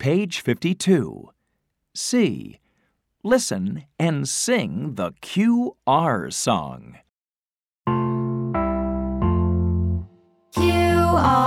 Page 52. C. Listen and sing the QR song. QR